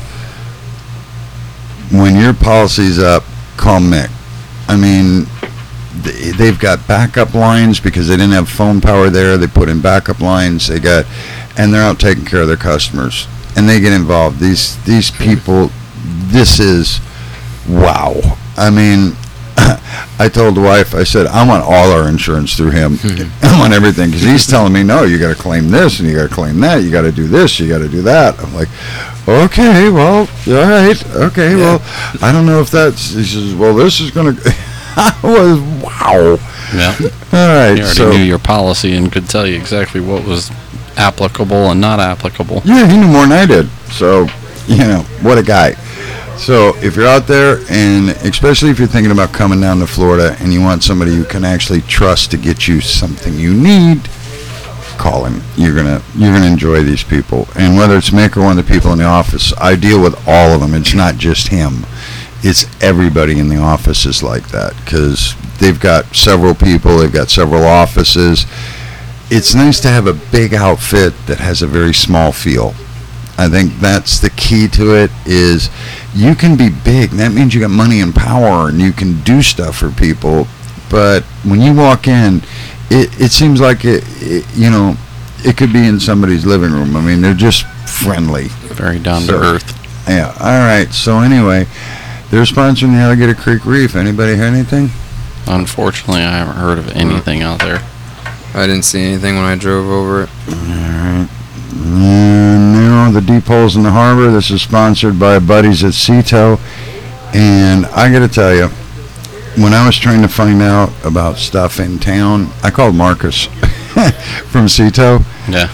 when your policy's up, call Mick. I mean, they've got backup lines because they didn't have phone power there. They put in backup lines. And they're out taking care of their customers, and they get involved. These people, this is wow. I mean, I told the wife, I said, I want all our insurance through him. I want everything, because he's telling me, no, you got to claim this, and you got to claim that, you got to do this, you got to do that. I'm like, okay, well, all right, okay, well, I don't know if that's, he says, well, this is going to, I was, wow. Yeah. All right. He already knew your policy and could tell you exactly what was applicable and not applicable. Yeah, he knew more than I did. So, what a guy. So, if you're out there, and especially if you're thinking about coming down to Florida and you want somebody you can actually trust to get you something you need, call him. You're gonna enjoy these people. And whether it's Mick or one of the people in the office, I deal with all of them. It's not just him. It's everybody in the office is like that, because they've got several people, they've got several offices. It's nice to have a big outfit that has a very small feel. I think that's the key to it, is you can be big. That means you got money and power and you can do stuff for people. But when you walk in, it seems like it could be in somebody's living room. I mean, they're just friendly. Very down to earth. Yeah. All right. So anyway, they're sponsoring the Alligator Creek Reef. Anybody hear anything? Unfortunately, I haven't heard of anything out there. I didn't see anything when I drove over it. All right. And now the deep holes in the harbor. This is sponsored by buddies at Cito. And I got to tell you, when I was trying to find out about stuff in town, I called Marcus from Cito. Yeah.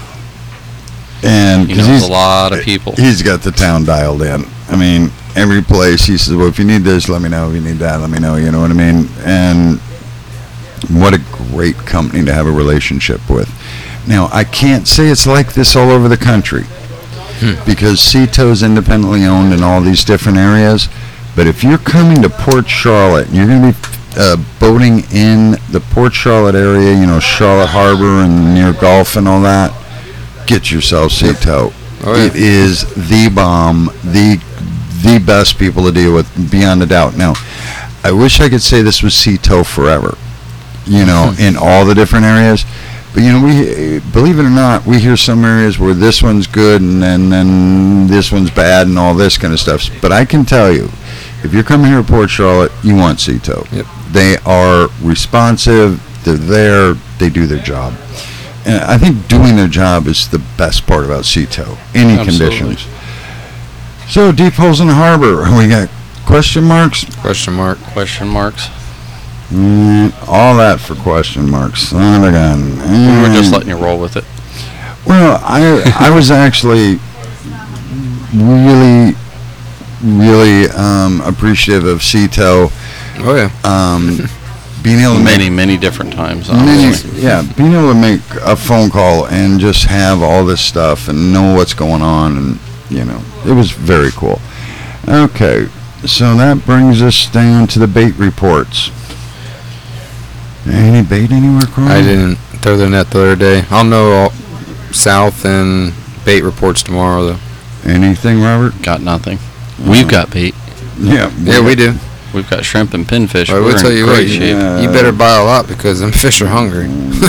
And he knows a lot of people. He's got the town dialed in. I mean, every place he says, well, if you need this, let me know. If you need that, let me know. You know what I mean? And what a great company to have a relationship with. Now, I can't say it's like this all over the country, because Cito's independently owned in all these different areas. But if you're coming to Port Charlotte, you're going to be boating in the Port Charlotte area, Charlotte Harbor and near Gulf and all that, get yourself Cito. Oh, yeah. It is the bomb, the best people to deal with, beyond a doubt. Now, I wish I could say this was Cito forever, in all the different areas. But, we, believe it or not, we hear some areas where this one's good and then this one's bad and all this kind of stuff. But I can tell you, if you're coming here to Port Charlotte, you want Cito. Yep. They are responsive. They're there. They do their job. And I think doing their job is the best part about Cito. Any Absolutely. Conditions. So, deep holes in the harbor. We got question marks? Question mark. Question marks. All that for question marks. Son of a gun. We were just letting you roll with it. Well, I was actually really appreciative of Cito. Oh, yeah. Being able to many different times. Honestly. Being able to make a phone call and just have all this stuff and know what's going on, and it was very cool. Okay, so that brings us down to the bait reports. Any bait anywhere, Carl? I didn't throw the net the other day. I'll know south and bait reports tomorrow, though. Anything, Robert? Got nothing. We've got bait. Yeah, we do. We've got shrimp and pinfish. I will tell you what, shape. you better buy a lot, because them fish are hungry.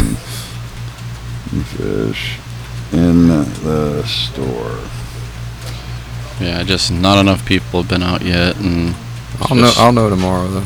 Fish in the store. Yeah, just not enough people have been out yet, and I'll know tomorrow, though.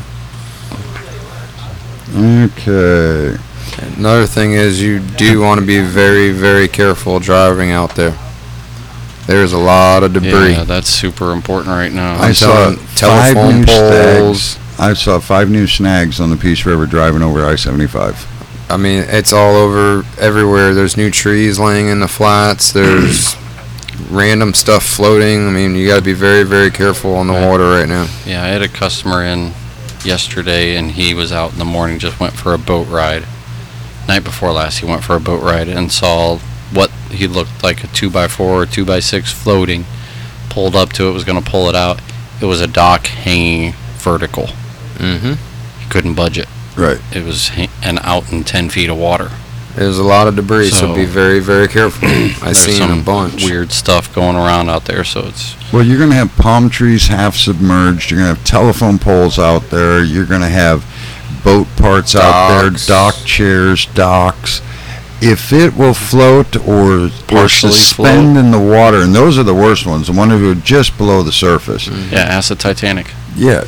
Okay. Another thing is, you do want to be very, very careful driving out there. There's a lot of debris. Yeah, that's super important right now. I saw telephone poles. I saw 5 new snags on the Peace River driving over I-75. I mean, it's all over everywhere. There's new trees laying in the flats. There's random stuff floating. I mean, you got to be very, very careful on the water right now. Yeah, I had a customer in yesterday, and he was out in the morning, just went for a boat ride. Night before last, he went for a boat ride and saw what he looked like a 2x4 or 2x6 floating. Pulled up to it, was going to pull it out. It was a dock hanging vertical. Mm-hmm. He couldn't budge it. Right. It was out in 10 feet of water. There's a lot of debris, so be very, very careful. I've seen a bunch. Weird stuff going around out there, so it's... Well, you're going to have palm trees half submerged. You're going to have telephone poles out there. You're going to have boat parts out there, dock chairs, docks. If it will float or Partially suspend float. in the water, and those are the worst ones, the ones who are just below the surface. Mm-hmm. Yeah, ask the Titanic. Yeah.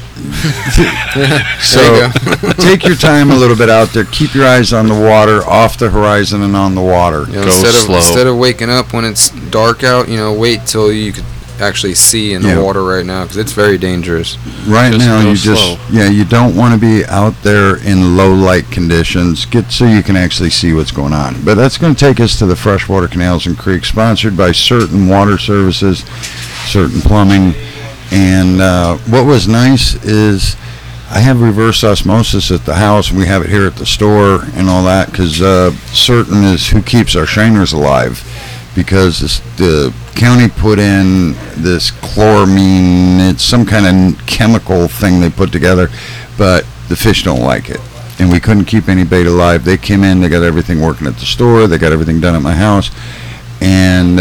So take your time a little bit out there. Keep your eyes on the water, off the horizon, and on the water. You know, Go slow. Instead of waking up when it's dark out, wait till you could actually see in Yeah. the water right now because it's very dangerous. Right Just now, go you slow. you don't want to be out there in low light conditions. Get so you can actually see what's going on. But that's going to take us to the freshwater canals and creeks, sponsored by Certain Water Services, Certain Plumbing. And what was nice is I have reverse osmosis at the house, and we have it here at the store and all that, because Certain is who keeps our shiners alive. Because the county put in this chloramine, it's some kind of chemical thing they put together, but the fish don't like it. And we couldn't keep any bait alive. They came in, they got everything working at the store, they got everything done at my house, and,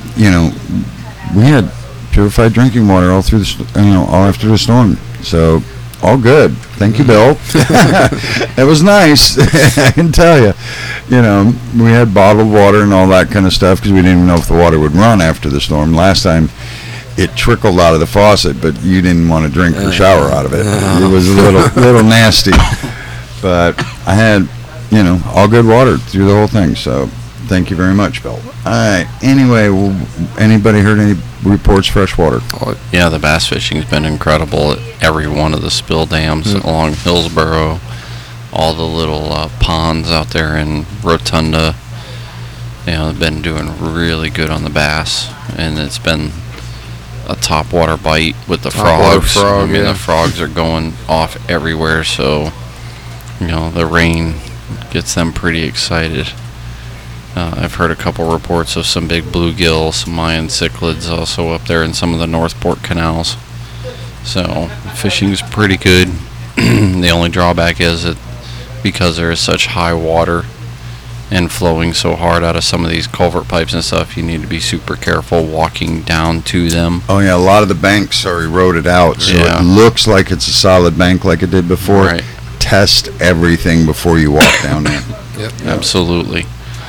we had purified drinking water all through all after the storm. So, all good. Thank you, Bill. It was nice. I can tell you. We had bottled water and all that kind of stuff because we didn't even know if the water would run after the storm. Last time, it trickled out of the faucet, but you didn't want to drink or shower out of it. It was a little nasty. But I had, all good water through the whole thing. So, thank you very much, Bill. All right. Anyway, anybody heard any reports freshwater? Yeah, the bass fishing's been incredible at every one of the spill dams along Hillsborough, all the little ponds out there in Rotunda. They've been doing really good on the bass, and it's been a top water bite with the Topwater frogs. frog, yeah. The frogs are going off everywhere, so the rain gets them pretty excited. I've heard a couple reports of some big bluegill, some Mayan cichlids also up there in some of the Northport canals. So fishing's pretty good. The only drawback is that because there is such high water and flowing so hard out of some of these culvert pipes and stuff, you need to be super careful walking down to them. Oh, yeah, a lot of the banks are eroded out, so Yeah. it looks like it's a solid bank like it did before. Right. Test everything before you walk down there. Yep. Absolutely.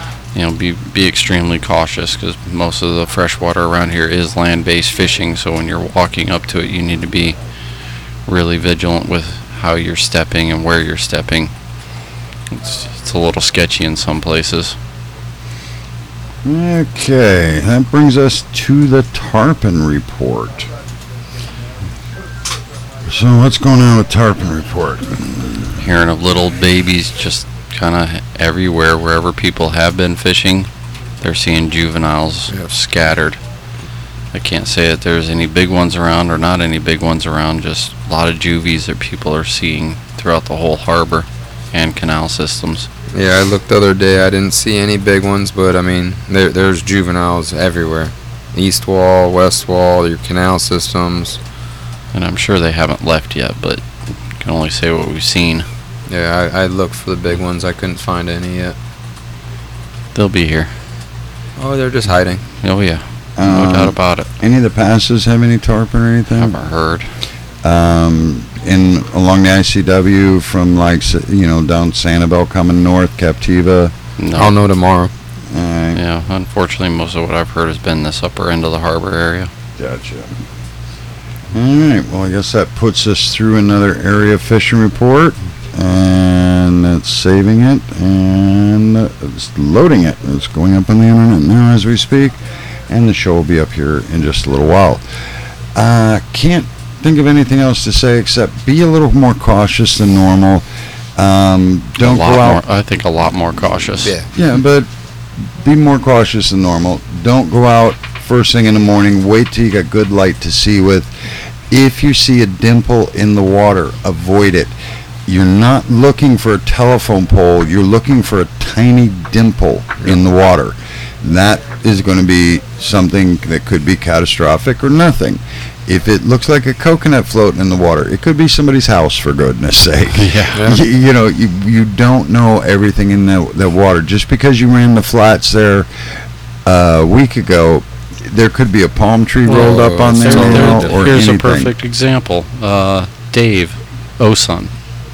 Be extremely cautious because most of the freshwater around here is land-based fishing. So when you're walking up to it, you need to be really vigilant with how you're stepping and where you're stepping. It's a little sketchy in some places. Okay, that brings us to the tarpon report. So what's going on with tarpon report? Hearing of little babies just kind of everywhere, wherever people have been fishing, they're seeing juveniles scattered. I can't say that there's any big ones around or not any big ones around, just a lot of juvies that people are seeing throughout the whole harbor and canal systems. Yeah, I looked the other day. I didn't see any big ones, but I mean, there's juveniles everywhere. East wall, west wall, your canal systems. And I'm sure they haven't left yet, but can only say what we've seen. Yeah, I looked for the big ones. I couldn't find any yet. They'll be here. Oh, they're just hiding. Oh yeah, no doubt about it. Any of the passes have any tarpon or anything? Never heard. Along the ICW from down Sanibel coming north, Captiva. No. I'll know tomorrow. Alright, Yeah, unfortunately, most of what I've heard has been this upper end of the harbor area. gotcha. Alright, well I guess that puts us through another area fishing report. And it's saving it and it's loading it. It's going up on the internet now as we speak. And the show will be up here in just a little while. Can't think of anything else to say except be a little more cautious than normal. Don't go out. I think a lot more cautious. Yeah. Yeah, but be more cautious than normal. Don't go out first thing in the morning. Wait till you got good light to see with. If you see a dimple in the water, avoid it. You're not looking for a telephone pole. You're looking for a tiny dimple in the water. That is going to be something that could be catastrophic or nothing. If it looks like a coconut floating in the water, it could be somebody's house, for goodness sake. Yeah. You don't know everything in that water. Just because you ran the flats there a week ago, there could be a palm tree rolled up on there it's totally now, different. or Here's anything. a perfect example. Dave Osun.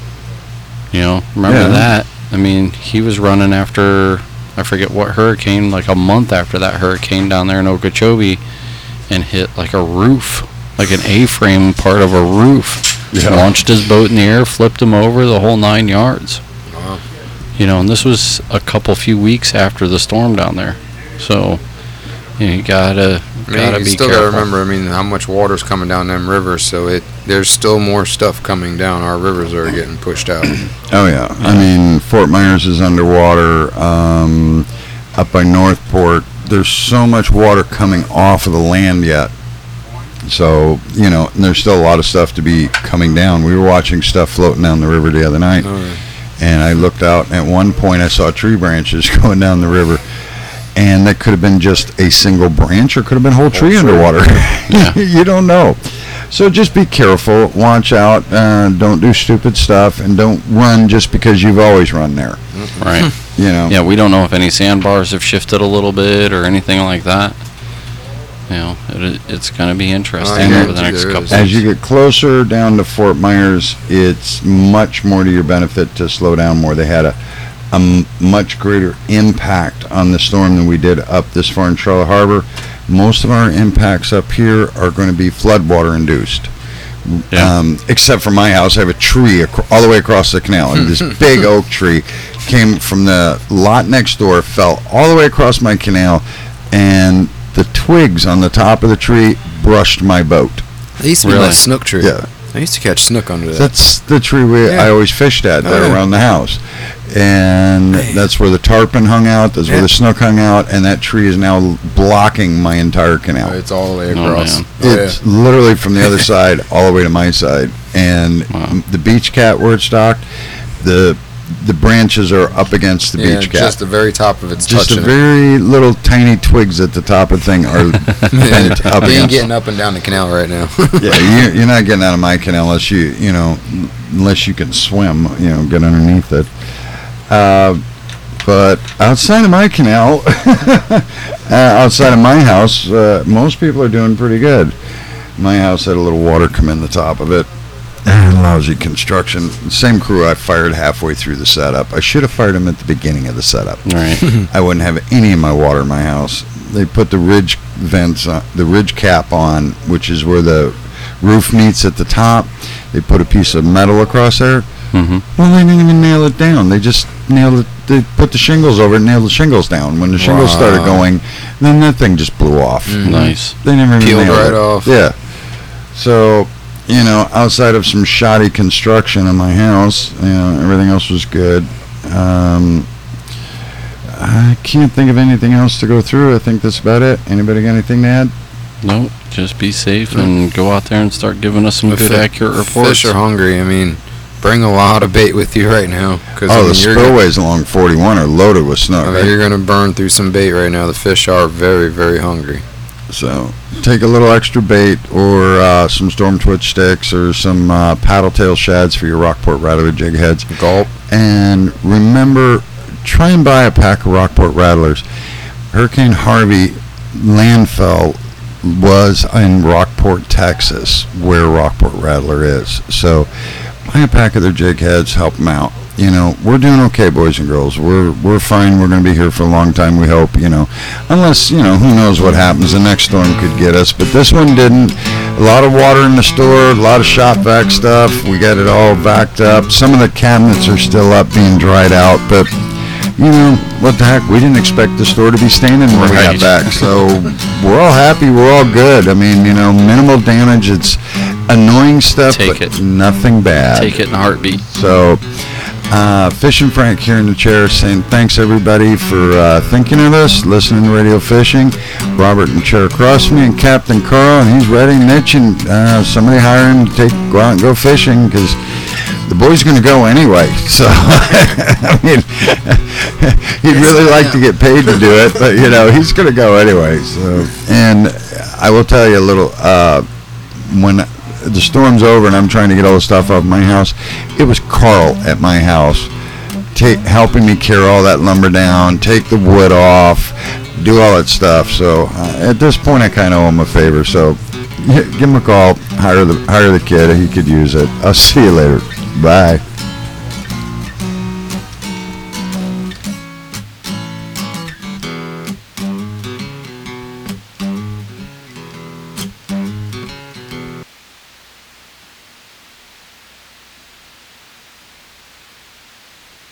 Remember Yeah. that? I mean, he was running after, I forget what hurricane, like a month after that hurricane down there in Okeechobee, and hit like a roof, like an A-frame part of a roof. Yeah. Launched his boat in the air, flipped him over the whole 9 yards. Wow. And this was a few weeks after the storm down there. So, You gotta You be still careful. gotta remember, I mean, how much water's coming down them rivers, so there's still more stuff coming down. Our rivers are getting pushed out. Oh yeah, I mean Fort Myers is underwater. Up by Northport, there's so much water coming off of the land yet. So and there's still a lot of stuff to be coming down. We were watching stuff floating down the river the other night, and I looked out. And at one point, I saw tree branches going down the river, and that could have been just a single branch, or could have been a whole tree underwater. Yeah. You don't know. So just be careful, watch out, don't do stupid stuff, and don't run just because you've always run there. Right. Yeah, we don't know if any sandbars have shifted a little bit or anything like that. It's going to be interesting over the next couple As you weeks. get closer down to Fort Myers, it's much more to your benefit to slow down more. They had a much greater impact on the storm than we did up this far in Charlotte Harbor. Most of our impacts up here are going to be floodwater induced. Yeah. Except for my house, I have a tree all the way across the canal. And this big oak tree came from the lot next door, fell all the way across my canal, and the twigs on the top of the tree brushed my boat. They used to be Really? that snook tree. Yeah. I used to catch snook under that. That's the tree I always fished at there yeah. around the house. And that's where the tarpon hung out, that's where Yeah. the snook hung out, and that tree is now blocking my entire canal. It's all the way Oh, across. man. It's literally from the other side all the way to my side. And Wow. the beach cat where it's docked, the branches are up against the beach cat. Just the very top of it's Just a touching very little tiny twigs at the top of the thing are bent up it. You ain't against. getting up and down the canal right now. Yeah, you're not getting out of my canal unless unless you can swim, get underneath it. But outside of my canal, outside of my house, most people are doing pretty good. My house had a little water come in the top of it. Lousy construction. Same crew I fired halfway through the setup. I should have fired them at the beginning of the setup. Right. I wouldn't have any of my water in my house. They put the ridge vents, the ridge cap on, which is where the roof meets at the top. They put a piece of metal across there. Mm-hmm. Well, they didn't even nail it down. They just nailed it. They put the shingles over it and nailed the shingles down. When the shingles started going, then that thing just blew off. Nice. They never even Peeled nailed right it. off. Yeah. So, outside of some shoddy construction in my house, everything else was good. I can't think of anything else to go through. I think that's about it. Anybody got anything to add? Nope. Just be safe and go out there and start giving us some good, accurate reports. Fish are hungry. I mean, bring a lot of bait with you right now. Cause, Oh, the you're gonna- spillways along 41 are loaded with snook. I mean, you're going to burn through some bait right now. The fish are very, very hungry. So take a little extra bait or some storm twitch sticks or some paddle tail shads for your Rockport Rattler jig heads. Gulp. And remember, try and buy a pack of Rockport Rattlers. Hurricane Harvey landfall was in Rockport, Texas, where Rockport Rattler is. So buy a pack of their jig heads, help them out. We're doing okay, boys and girls. We're fine. We're going to be here for a long time, we hope, unless, who knows what happens. The next storm could get us, but this one didn't. A lot of water in the store, a lot of shop vac stuff. We got it all backed up. Some of the cabinets are still up being dried out, but what the heck? We didn't expect the store to be standing when we got Right. back. So we're all happy. We're all good. I mean, minimal damage. It's annoying stuff, Take but it. nothing bad. Take it in a heartbeat. So, Fishing Frank here in the chair saying thanks everybody for thinking of us, listening to Radio Fishing. Robert in the chair across from me and Captain Carl, and he's ready, Mitch, and somebody hire him to go out and go fishing because the boy's going to go anyway. So, I mean, he'd really like to get paid to do it, but, he's going to go anyway. So, and I will tell you a little, when the storm's over and I'm trying to get all the stuff off my house, it was Carl at my house helping me carry all that lumber down, take the wood off, do all that stuff. So at this point I kind of owe him a favor, so give him a call, hire the kid, he could use it. I'll see you later. Bye.